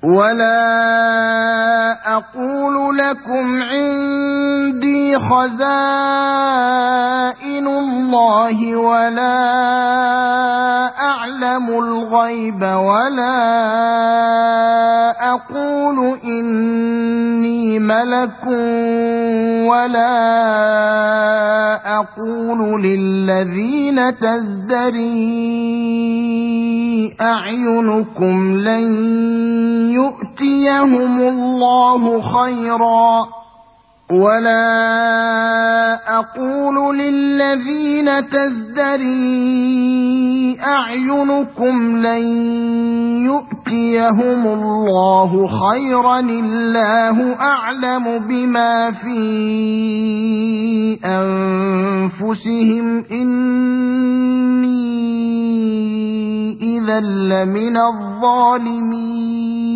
ولا أقول لكم عندي خزائن الله ولا أعلم الغيب ولا أقول إني ملك ولا أقول للذين تزدري أعينكم لن يؤتيهم الله خيرا ولا أقول للذين تزدري أعينكم لن يؤتيهم الله خيرا الله أعلم بما في أنفسهم إني إذا لمن الظالمين